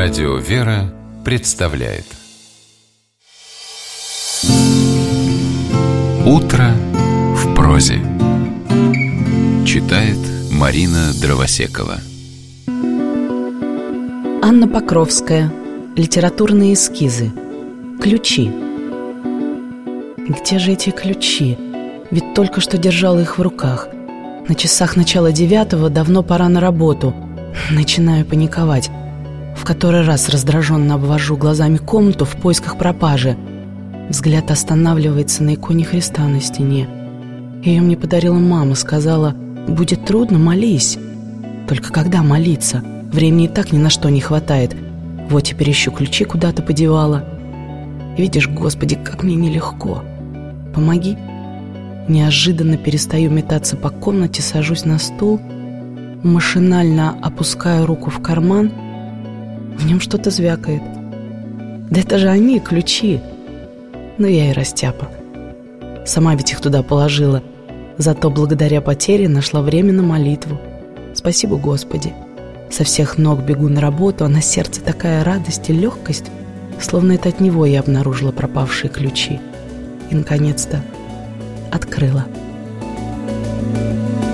Радио «Вера» представляет «Утро в прозе». Читает Марина Дровосекова. Анна Покровская. Литературные эскизы. Ключи. Где же эти ключи? Ведь только что держала их в руках. На часах начала 9, давно пора на работу. Начинаю паниковать. В который раз раздраженно обвожу глазами комнату в поисках пропажи. Взгляд останавливается на иконе Христа на стене. Ее мне подарила мама, сказала: «Будет трудно, молись». Только когда молиться? Времени и так ни на что не хватает. Вот теперь ищу ключи, куда-то подевала. Видишь, Господи, как мне нелегко. Помоги. Неожиданно перестаю метаться по комнате, сажусь на стул, машинально опускаю руку в карман. В нем что-то звякает. Да это же они, ключи. Ну я и растяпа. Сама ведь их туда положила. Зато благодаря потере нашла время на молитву. Спасибо, Господи. Со всех ног бегу на работу, а на сердце такая радость и легкость, словно это от него я обнаружила пропавшие ключи. И, наконец-то, открыла.